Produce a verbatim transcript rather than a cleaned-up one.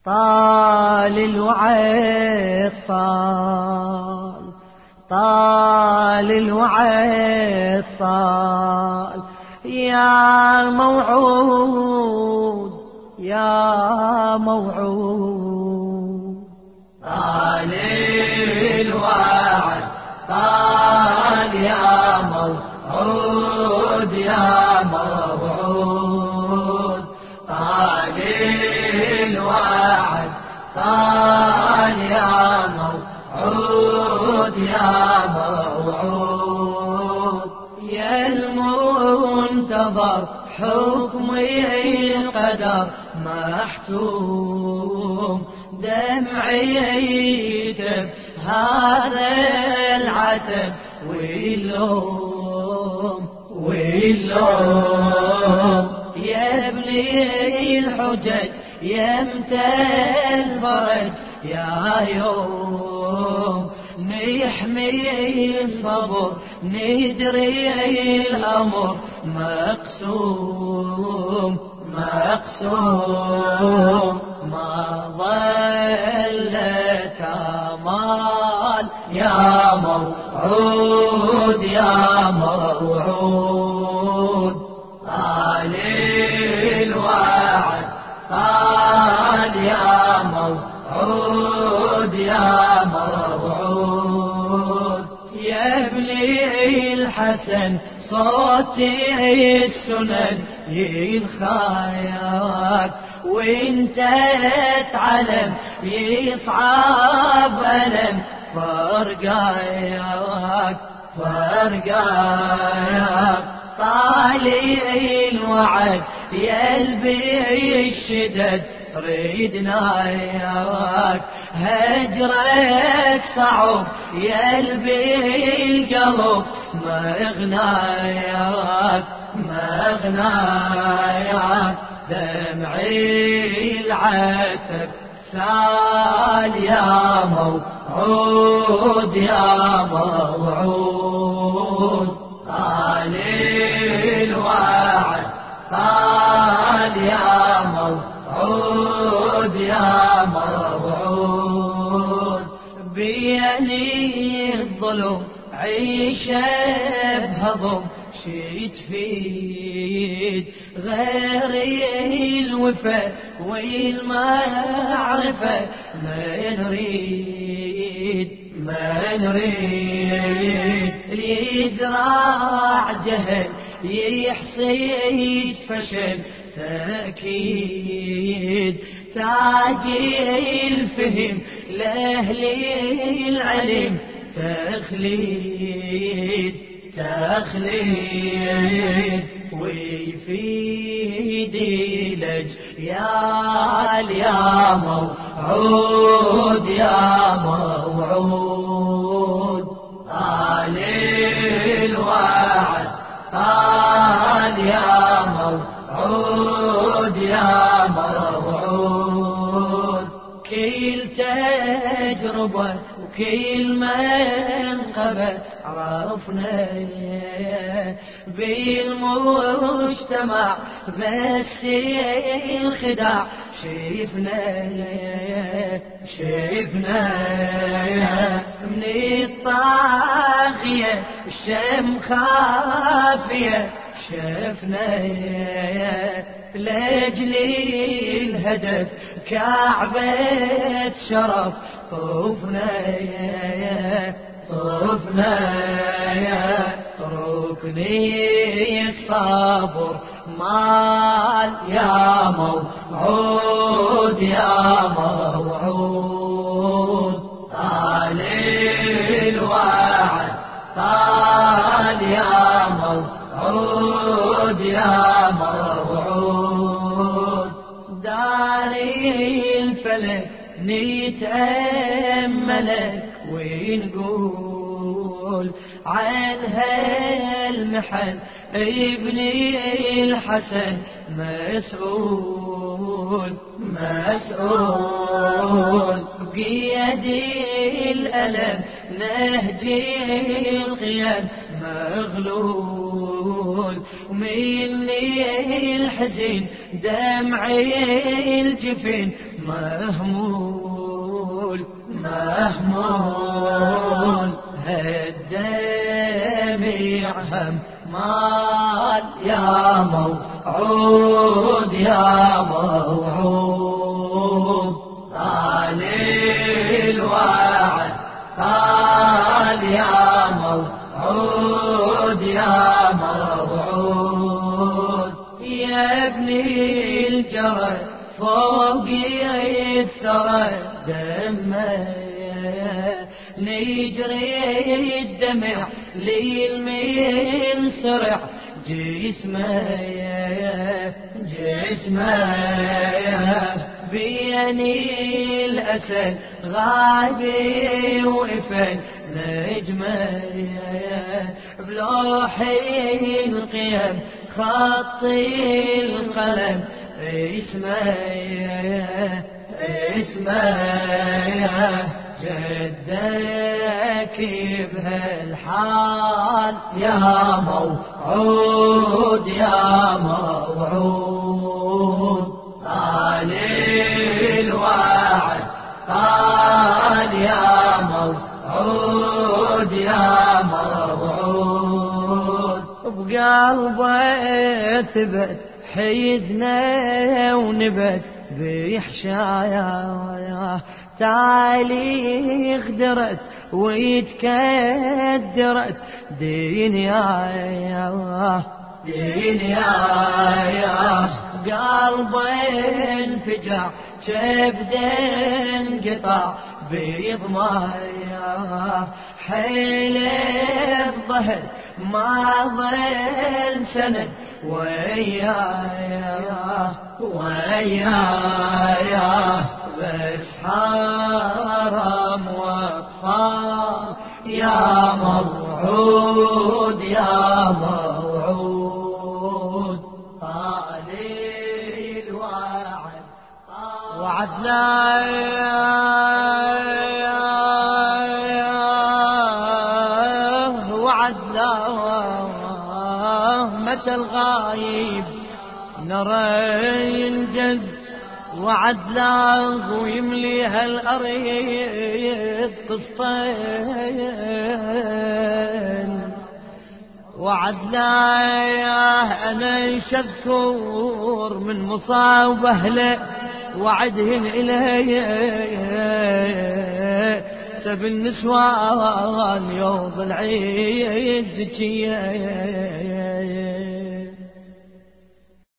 طال الوعد طال طال الوعد طال يا موعود يا موعود. طال الوعد طال يا موعود يا موعود. طال الوعد طال يا موعود يا موعود. يا المنتظر حكمي القدر محتوم دمعي يكتب هذا العتب واللوم واللوم. يا ابني الحجج يمتى الفرج يا يوم نحمي الصبر ندري الأمر مقسوم مقسوم. ما ظلت آمال يا موعود يا موعود. طال الوعد طال يا موعود يا موعود. يا ابني الحسن صوتي السند يلخاياك وانت تعلم يصعب ألم فرقاياك فرقاياك. طالي الوعد يلبي الشدد ريدنا ياك هجرك صعب يلبي القلب ما غناياك ما غناياك. دمعي العتب سال يا موعود يا موعود. طال الوعد طال يا موعود يا موعود. بيني الظلم عيشه بهضم شي تفيد غير الوفا والمعرفة ما نريد ما نريد. اللي يزرع جهل يحصيد فشل تأكيد. تاجي الفهم لأهل العلم تخليد تخليد. ويفيد الأجيال يا موعود يا موعود. طال الوعد طال يا موعود يا موعود. كل تجربة وكل منقبة عرفنا بالمجتمع بس الخداع شفنا شفنا. من الطاغية الشم خافية شفنا لأجل الهدف كعبة شرف طوفنا طوفنا. ركني الصبر مال يا موعود يا موعود. طال الوعد طال يا موعود يا موعود. داري الفلك نتأملك ونقول عن هالمحن ابني الحسن مسؤول مسؤول. بيدي الألم نهجي القيم مغلول. ومني الحزن دمعي الجفن مهمول مهمول هالدمع هم مال يا موعود يا موعود طال الوعد طال يا موعود يا موعود يا ابني الجرى فوقي الثرى دمه نجري الدمع للمين سرع جسمه جسمه بيني الأسد غابي وإفل نجمه بلوحي القيم خطي القلم اسمه اسمه جدك بهالحال يا موعود يا موعود طال الوعد طال يا موعود يا موعود بقلبه ثبت حيزنا ونبت بيحشايا تعالي غدرت ويتكدرت دنيايا دنيايا قلبي انفجع كبد انقطع بيضمايا حيل الظهر ما ظل سند ويايا ويايا بس حرام واطفال يا موعود يا موعود طال الوعد وعدنا وعدنا متى الغايب نرى ينجز وعدلاه ويملي هالأرض قسطين وعدلاه أنا شذكور من مصاب أهله وعدهن إلي سب النسوان يوم العيد زكية